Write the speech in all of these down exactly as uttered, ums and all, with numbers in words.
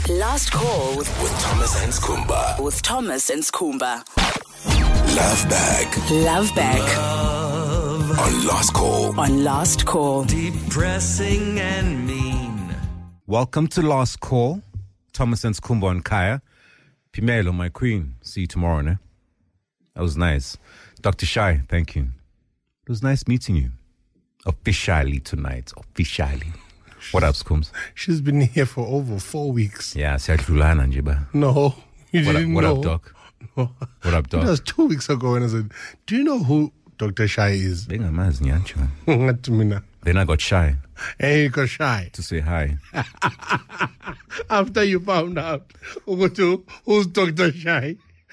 Last call with, with Thomas and Skumba. with Thomas and Skumba. Love Bag Love Bag on Last Call. on Last Call. Depressing and mean. Welcome to Last Call. Thomas and Skumba and Kaya. Pimelo, my queen. See you tomorrow, ne? That was nice. Doctor Shai, thank you. It was nice meeting you. Officially tonight. Officially. What up, Skums? She's been here for over four weeks. Yeah, siyadlulana nje ba. No, you What up, didn't what know. up, Doc? No. What up, That Doc? was two weeks ago when I said, do you know who Doctor Shai is? Bengamazi nyancho. Not mina. Then I got shy Hey, you got Shai. to say hi. After you found out who- who's Doctor Shai.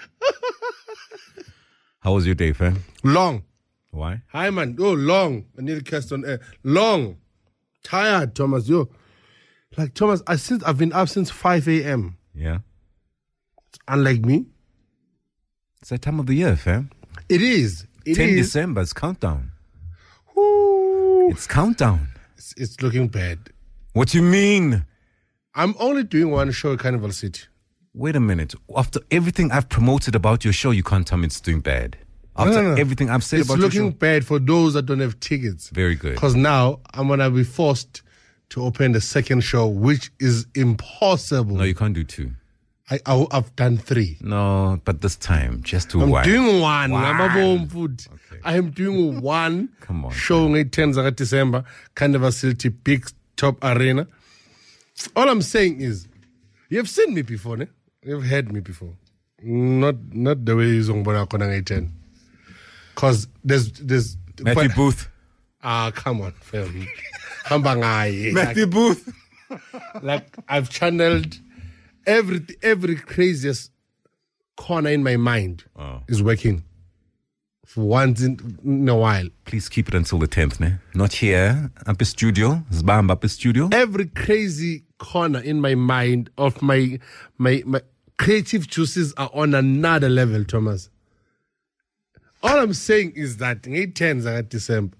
How was your day, fam? Long. Why? Hi, man. Oh, long. I need to cast on air. Long. Tired, Thomas. Yo. Like, Thomas, I since I've been up since five a.m. Yeah. Unlike me. It's that time of the year, fam. It is. It ten is. December, it's countdown. Ooh. It's countdown. It's, it's looking bad. What you mean? I'm only doing one show at Carnival City. Wait a minute. After everything I've promoted about your show, you can't tell me it's doing bad. After No, no, no. everything I've said It's about looking your show. bad for those that don't have tickets. Very good. Because now I'm going to be forced to open the second show, which is impossible. No, you can't do two. I, I, I've done three. No, but this time, just do I'm one. doing one. One. I'm a home food. Okay. I am doing one Come on, show on tenth of December, Carnival City, big top arena. All I'm saying is, you've seen me before, ne? You've heard me before. Not not the way you're going ten. Because there's... there's Matthew but- Booth. Ah, come on, fam. Hamba ngaye. Matthew Booth. Like, I've channeled every every craziest corner in my mind Oh. is working for once in, in a while. Please keep it until the tenth, ne? Not here. Up a studio. Zbamba up a studio. Every crazy corner in my mind of my my my creative juices are on another level, Thomas. All I'm saying is that in tenth of December.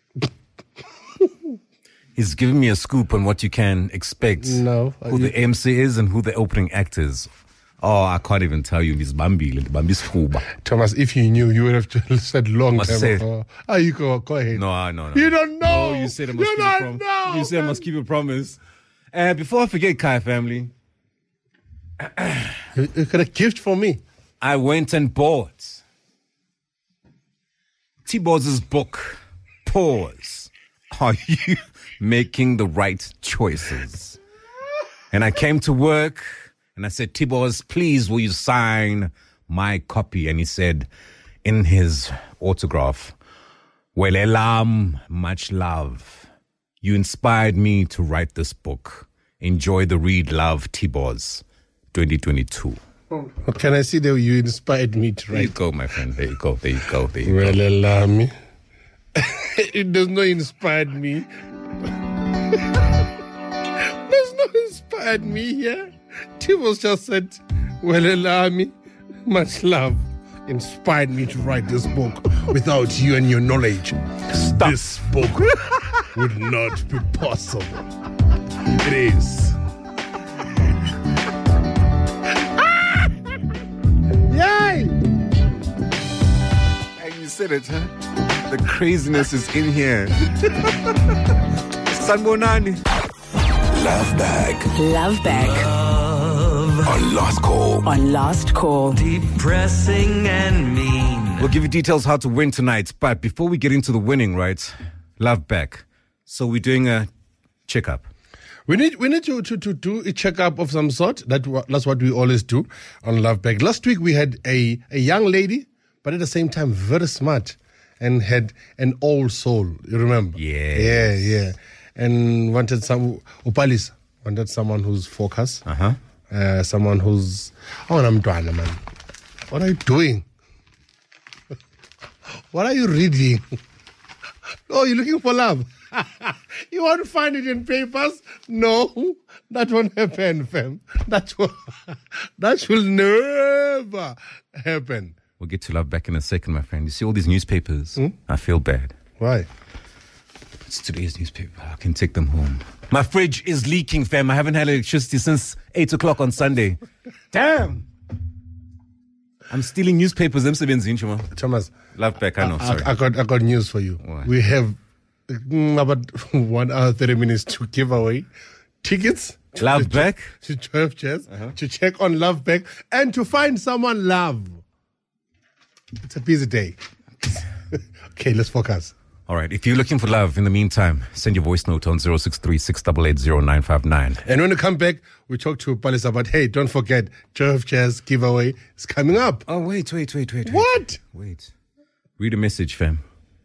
He's giving me a scoop on what you can expect. No. Who the M C is and who the opening act is. Oh, I can't even tell you. This Bambi, Bambi Scuba. Thomas, if you knew, you would have said long Must time say- ago. Oh, you go, go ahead. No, no, no. You don't know. No, you said I must You keep a don't promise. know, You said I man. must keep a promise. Uh, before I forget, Kai family, You, you got a gift for me. I went and bought T-Boz's book, Pause. Are you making the right choices? And I came to work and I said, T-Boz, please will you sign my copy? And he said in his autograph, Welelam, much love. You inspired me to write this book. Enjoy the read, love, T-Boz, twenty twenty-two. What can I see that you inspired me to There you write? go, my friend. There you go. There you go. There you go. Well, allow me. It does not inspired me. Does not inspired me here. Tibos just said, well, allow me. Much love inspired me to write this book. Without you and your knowledge, this book would not be possible. It is. Yay! And you said it, huh? The craziness is in here. Sanbonani. Love Bag Love Bag on Last Call. on Last Call. Depressing and mean. We'll give you details how to win tonight. But before we get into the winning, right? Love back. So we're doing a checkup. We need we need to, to, to do a checkup of some sort. That wa- that's what we always do on Love Bag. Last week we had a, a young lady, but at the same time very smart, and had an old soul. You remember? Yes. Yeah, yeah. And wanted some Upalis wanted someone who's focused. Uh-huh. Uh, someone who's oh, I'm done, man. What are you doing? What are you reading? Oh, you're looking for love. You want to find it in papers? No, that won't happen, fam. That will, that will never happen. We'll get to love back in a second, my friend. You see all these newspapers? I feel bad. Why? It's today's newspaper. I can take them home. My fridge is leaking, fam. I haven't had electricity since eight o'clock on Sunday. Damn. I'm stealing newspapers. I'm Thomas, Love back, I know. I, Sorry. I got I got news for you. What? We have mm, about one hour thirty minutes to give away tickets. To, Love back. to twelve Jazz, to check on Love Back, and to find someone love. It's a busy day. Okay, let's focus. All right. If you're looking for love, in the meantime, send your voice note on zero six three, six eight eight, zero nine five nine. And when we come back, we talk to Palis about, hey, don't forget, twelve Jazz giveaway is coming up. Oh, wait, wait, wait, wait. wait. What? Wait. Read a message, fam.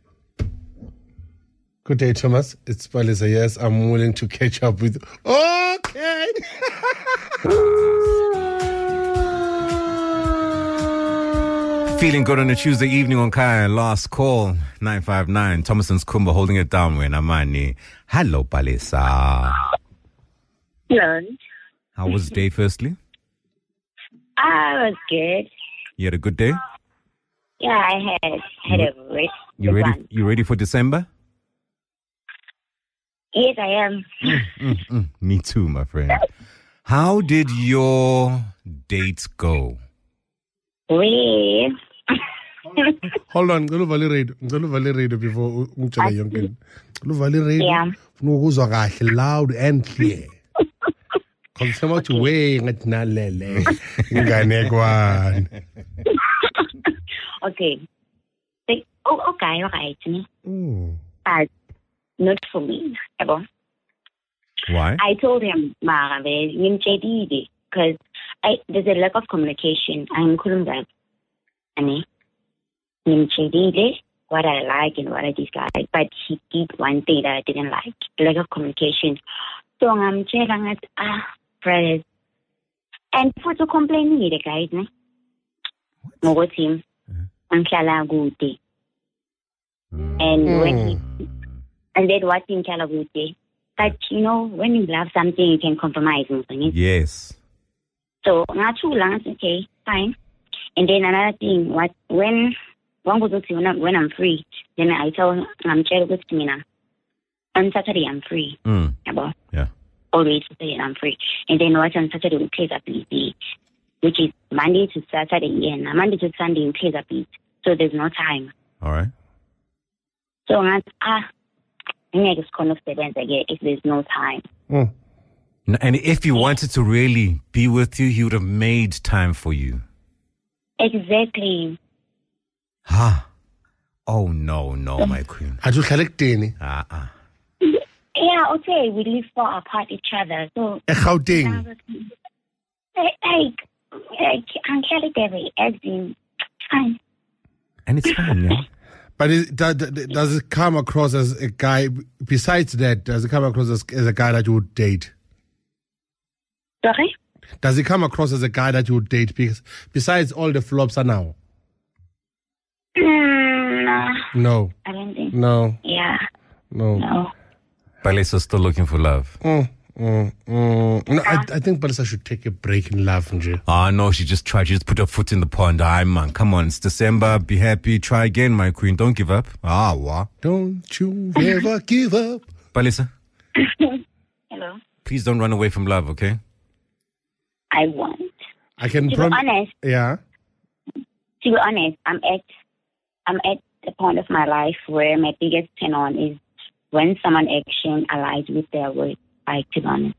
Good day, Thomas. It's Palisa. Yes, I'm willing to catch up with. Okay. Feeling good on a Tuesday evening on Kaya. Last call, nine five nine. Thomason's Kumba holding it down when Amani. Hello, Palisa. Hello. How was the day, firstly? I was good. You had a good day? Yeah, I had had a great You good ready? one. You ready for December? Yes, I am. Mm, me too, my friend. How did your date go? We. Hold on. Ngolo vale radio. Ngolo vale radio before umtshela yonke into. Ngolo vale radio. Yeah. Funa ukuzwa kahle, loud and clear. Because some out way ngathi nalele. Ingane kwane. Okay. Like, oh, okay, alright. Mm. But not for me. Ebo. Why? I told him, Marabe, because there's a lack of communication. I'm Kulumba. Ani. What I like and what I dislike. But he did one thing that I didn't like. Lack of communication. So I'm telling it, ah, brothers. And for to complain, the guys, ne? Mogo team. I'm Kala Guti. And when he, and then what in Kala Guti? But you know, when you love something, you can compromise. Yes. So, not too long, okay, fine. And then another thing, what when one goes to when I'm, when I'm free, then I tell him I'm child with me now. On Saturday I'm free. Mm. About Yeah. always Saturday I'm free. And then what on Saturday we plays up easy, which is Monday to Saturday and Monday to Sunday we plays up easy. So there's no time. All right. So I'm ah, I just kind of again if there's no time. Mm. N- And if you wanted to really be with you, he would have made time for you. Exactly. Ah. Oh, no, no, my queen. Had you collected Ah, ah. Yeah, okay, we live far apart each other. So a Gauteng? like like I'm Kelly as in fine. And it's fine, yeah? But it, does, does it come across as a guy, besides that, does it come across as, as a guy that you would date? Sorry? Does it come across as a guy that you would date? Because besides all the flops are now? Mm, no, No. I don't think. No. Yeah, No. no. Palesa's still looking for love. Mm, mm, mm. No, I, I think Palisa should take a break in love, Nje. Ah, no, she just tried. She just put her foot in the pond. Ah, man, come on. It's December. Be happy. Try again, my queen. Don't give up. Ah, what? Don't you ever give up. Palesa, Hello. please don't run away from love, okay? I won't. I can To be promise. honest, Yeah. to be honest, I'm at I'm at the point of my life where my biggest turn on is when someone action aligns with their words. Like, to be honest.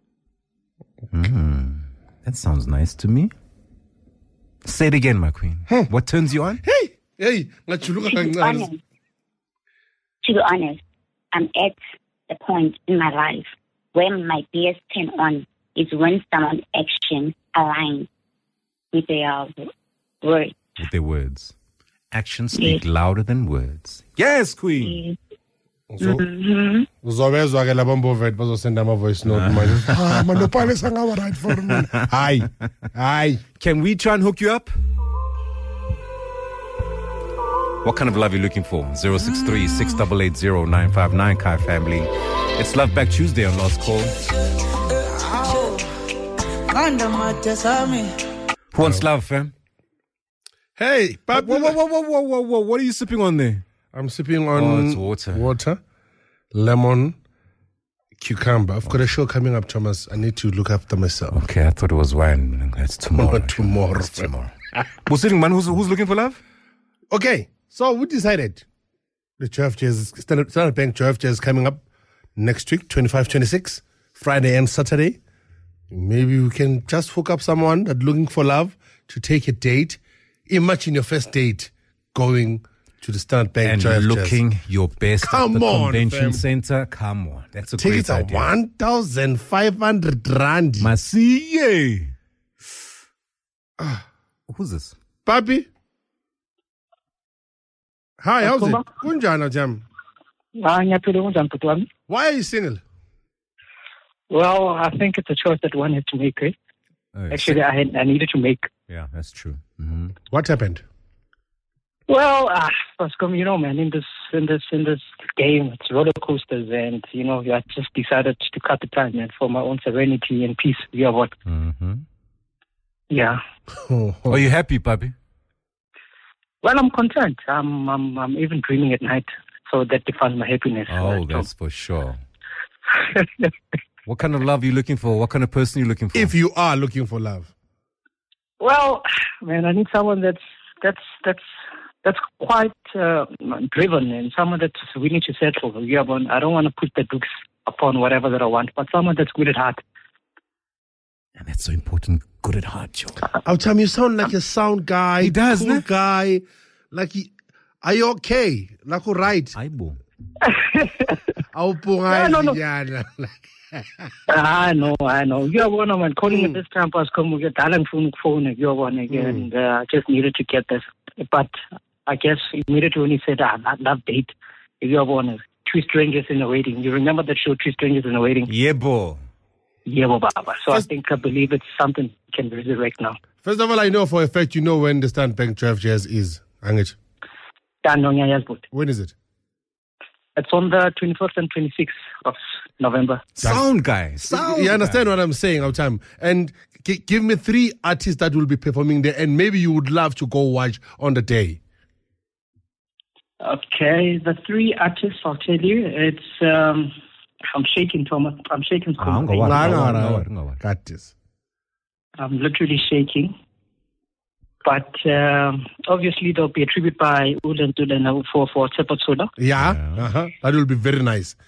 Mm, that sounds nice to me. Say it again, my queen. What turns you on? Hey, hey. ngajuluka To be kancane. honest, to be honest, I'm at the point in my life where my biggest turn on is when someone action aligns with their words. With their words. Actions speak louder than words. Yes, queen. Mm-hmm. Uzobezwa ke labo mbovet bazosenda ama voice note manje. Ah, man no Palisa ngaba right for me. Hayi. Hayi. Can we try and hook you up? What kind of love are you looking for? zero six three, six eight eight, zero nine five nine, Kai family. It's Love Back Tuesday on Last Call. Who wants love, fam? Hey, Whoa, papi. whoa, whoa, whoa, whoa, whoa, whoa. What are you sipping on there? I'm sipping on Oh, it's water. Water. lemon, cucumber. I've got a show coming up, Thomas. I need to look after myself. Okay, I thought it was wine. That's tomorrow. Tomorrow. That's tomorrow. Busing man, who's, who's looking for love? Okay, so we decided the J F Jazz, Standard, Standard Bank J F Jazz is coming up next week, twenty-five, twenty-six, Friday and Saturday. Maybe we can just hook up someone that's looking for love to take a date. Imagine your first date going to the Standard Bank And J F Jazz. looking your best Come at the on, convention fam. center. Come on. That's a Tickets great are idea. one thousand five hundred rand. Masiye. Who's this? Papi? Hi, how's it? Kumba. Kunjana Jam. Ah, ngiyaphila kunjani bhuti wami? Why are you single? Well, I think it's a choice that one has to make. Eh? Oh, Actually, I had I needed to make. yeah, that's true. Mm-hmm. What happened? Well, ah, Bascom, you know, man, in this in this in this game, it's roller coasters, and you know, I just decided to cut the time, man, for my own serenity and peace. You know what? Mm-hmm. Yeah. Are you happy, Papi? Well, I'm content. I'm I'm I'm even dreaming at night, so that defines my happiness. Oh, Uh, that's for sure. What kind of love are you looking for? What kind of person are you looking for? If you are looking for love. Well, man, I need someone that's that's that's that's quite uh, driven and someone that's willing to settle. Yeah, but I don't want to put the dukes upon whatever that I want, but someone that's good at heart. And that's so important. Good at heart, Joe. I'll tell you, you sound like a sound guy. He does, cool ne? guy. Like, he, are you okay? Like, all right. Aibo. I'll No, no, no. no. I know, I know. You're one of them. Calling at this time, was come with a phone phone. You're one again. And uh, I just needed to get this. But I guess immediately when he said, ah, that love date, you're one. Two strangers in a waiting. You remember that show, Two Strangers in a Waiting? Yeah, boy. Yeah, Baba. So First- I think I believe it's something we can resurrect now. First of all, I know for a fact you know when the Standard Bank J F Jazz is. Angit. When is it? It's on the twenty-first and twenty-sixth of November. Sound guy. Sound You understand what I'm saying, Autam? And g- give me three artists that will be performing there, and maybe you would love to go watch on the day. Okay, the three artists, I'll tell you, it's, um, I'm shaking, Thomas. I'm shaking. Ah, I'm going Nah, nah, no, nah. no, no, no. Got this. I'm literally shaking. But um, obviously, there'll be a tribute by Ulan Tulan for, for Tsepo Tsola. Yeah, Yeah. Uh-huh. That will be very nice.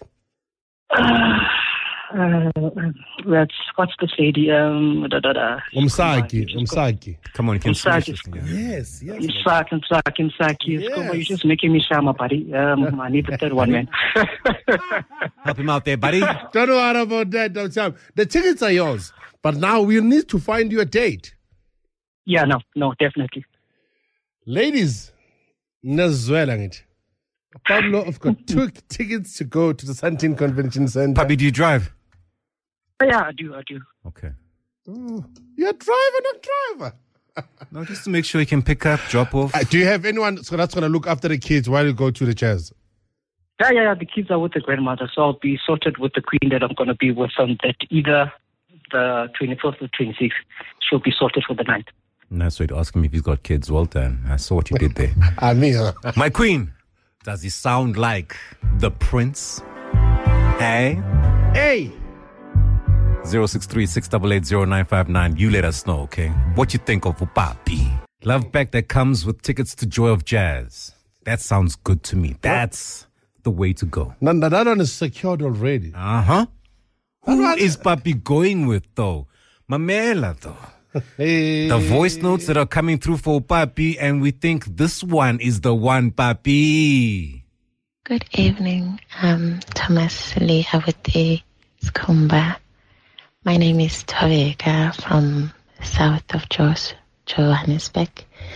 Uh, that's, what's this lady? Um, da, da, da. Umsaki, Just go- Umsaki. Come on, you can Umsaki. finish this thing. Yeah. Yes, yes. Imsaki, Imsaki, Imsaki. Yes. Yes. You're just making me shama, buddy. Um, I need the third one, man. Help him out there, buddy. Don't worry about that, Autam. The tickets are yours, but now we need to find you a date. Yeah, no, no, definitely. Ladies, Nazwela ngit. Pablo, I've got two tickets to go to the Santin Convention Center. Papi, do you drive? Yeah, I do, I do. Okay. You're a driver, not driver. No, just to make sure you can pick up, drop off. Uh, do you have anyone so that's going to look after the kids while you go to the jazz? Yeah, yeah, yeah. The kids are with the grandmother, so I'll be sorted with the queen that I'm going to be with on that either the twenty-fourth or twenty-sixth. She'll be sorted for the night. Nice way to ask him if he's got kids. Well done. I saw what you did there. I mean, uh, My queen, does he sound like the prince? Hey? hey, zero six three, six eight eight, zero nine five nine. You let us know, okay? What you think of Upapi? Love back that comes with tickets to Joy of Jazz. That sounds good to me. That's the way to go. Nanda, that one is secured already. Uh-huh. Who one- is Papi going with, though? Mamela, though. Hey. The voice notes that are coming through for Papi, and we think this one is the one, Papi. Good evening. I'm Thomas Lee Awete Skumba. My name is Toveka from south of Jos, Johannesburg.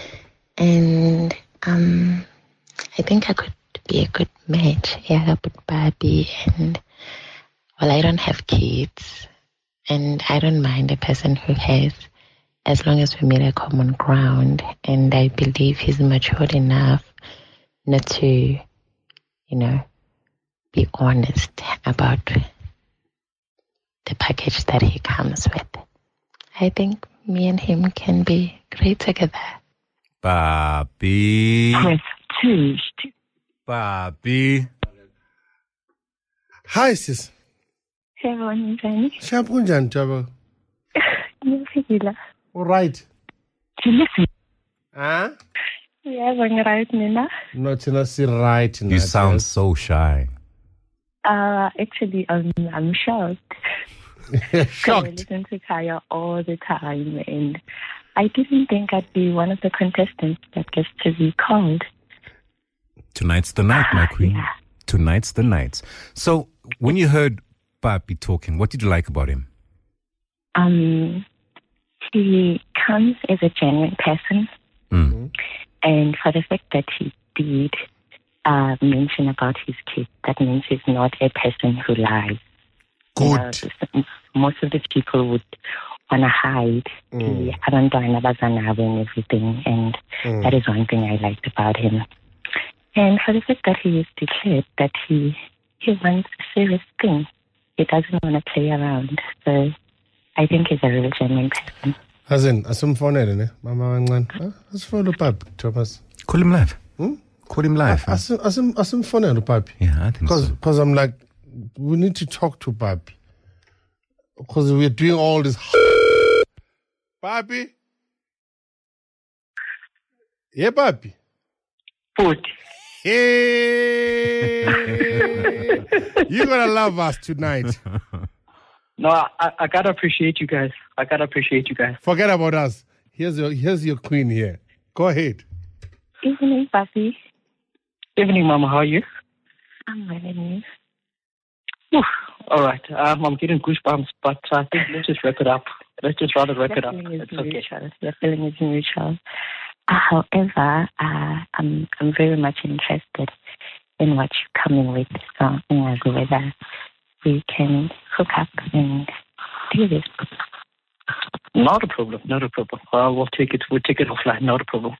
And um, I think I could be a good match. Yeah, with Barbie. And, well, I don't have kids. And I don't mind a person who has, as long as we meet a common ground. And I believe he's matured enough not to, you know, be honest about the package that he comes with. I think me and him can be great together. Papi. Press two. Papi. Hi, sis. Siyabona njani? Sharp kunjani, Jabo? Ngiyaphila. All right. Listen. Huh? Yebo ngiright mina. Not in a see right. You sound so shy. Uh, actually, um, I'm shocked. Shocked. I listen to Kaya all the time, and I didn't think I'd be one of the contestants that gets to be called. Tonight's the night, my queen. Yeah. Tonight's the night. So, when you heard Papi talking, what did you like about him? Um, he comes as a genuine person, Mm. and for the fact that he did uh, mention about his kid, that means he's not a person who lies. Good. You know, most of the people would want to hide the abantwana abazanayo and everything, and Mm. that is one thing I liked about him. And for the fact that he has declared that he he wants a serious thing, he doesn't want to play around. So I think he's a real genuine person. Hazen, asimfonele ne mama wancane. Asifone uPapi Thomas. Call him live. Hmm? Call him live. huh? Asim asim asimfonele uPapi. Yeah, I think Because so. because I'm like, we need to talk to Papi. Because we're doing all this. Papi? Yeah, Papi. Food. Hey! You're going to love us tonight. No, I, I gotta appreciate you guys. I gotta appreciate you guys. Forget about us. Here's your here's your queen here. Go ahead. Evening, Papi. Evening, Mama. How are you? I'm well, and Whew. All right. Um, I'm getting goosebumps, but I think let's just wrap it up. Let's just rather wrap it up. feeling is It's okay. mutual. Your feeling is mutual. Uh, however, uh, I'm I'm very much interested in what you're coming with. So, you know, whether we can hook up and do this. Not a problem. Not a problem. Uh, we'll take it. We'll take it offline. Not a problem.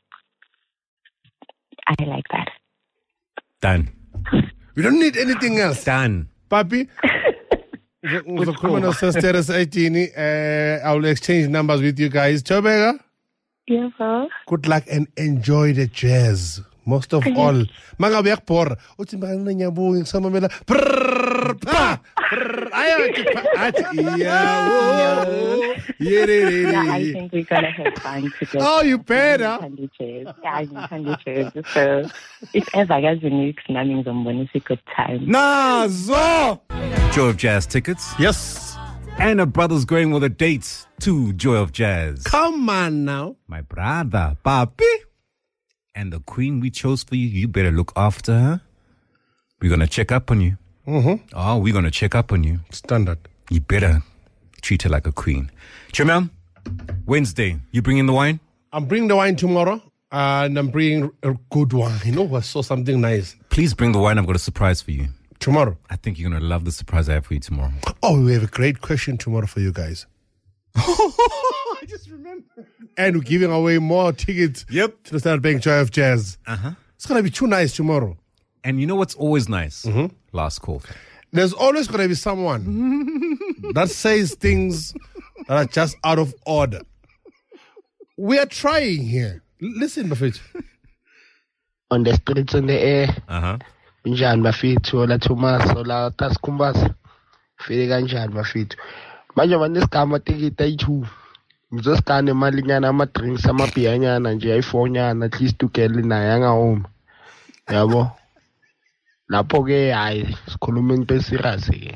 I like that. Done. We don't need anything else. Done. Papi? Ngizokhuluma noSister eighteen. Uh, I will exchange numbers with you guys. Chobeka? Yeah, well. Good luck and enjoy the jazz. Most of all. Mangabe yakubhora. Uthi mbana nyabuki ngisamamela. Prrr, pa, prrr, ayathi pa, athi, yeah, whoa, yeah, re, re, Yeah, I re. think we're going to have fun together. Oh, you better. Candy chairs. Yeah, I mean candy chairs. So, if ever guys in weeks, nami ngizombonisa a good time. Nazo! Joy of Jazz tickets. Yes. And a brother's going with a date to Joy of Jazz. Come on now. My brother, Papi. And the queen we chose for you, you better look after her. We're going to check up on you. Mm-hmm. Oh, we're going to check up on you. Standard. You better treat her like a queen. Chimam, Wednesday, you bring in the wine? I'm bringing the wine tomorrow. And I'm bringing a good wine. You know, I saw something nice. Please bring the wine. I've got a surprise for you. Tomorrow. I think you're going to love the surprise I have for you tomorrow. Oh, we have a great question tomorrow for you guys. I just remember. And we're giving away more tickets Yep. to the Standard Bank Joy of Jazz. Uh-huh. It's going to be too nice tomorrow. And you know what's always nice? Mm-hmm. Last call. There's always going to be someone that says things that are just out of order. We are trying here. L- Listen, Bafit. On the streets, on the air. Uh-huh. Njani bafithu ola Thomas ola Taskumbasa fike kanjani bafithu manje manesigama tikita ayi-two ngizosikana imalinyana ama-drinks amabhiyanyana nje ayi-four-nyana at least ugele naye angahoma yabo lapho-ke hayi sikhuluma into esirious-ke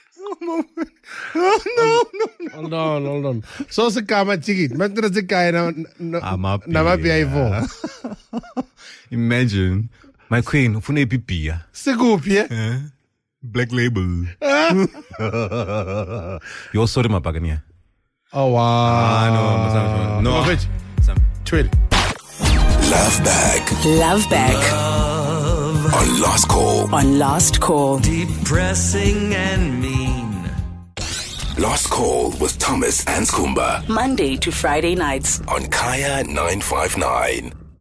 Hold on, hold on. So sigama ticket. Manje sigaya na Amabhiya. namabhiya ayi-four. Imagine. My queen, ufuna iphi beer? Sikuphi eh? Eh? Black label. You're sorry, Mapagania. Oh wow. Ah, no, no. Bafit. Some- Tweet. Love Bag Love Back on Last Call. on Last Call. Depressing and mean. Last Call with Thomas and Skumba Monday to Friday nights. on Kaya nine five nine.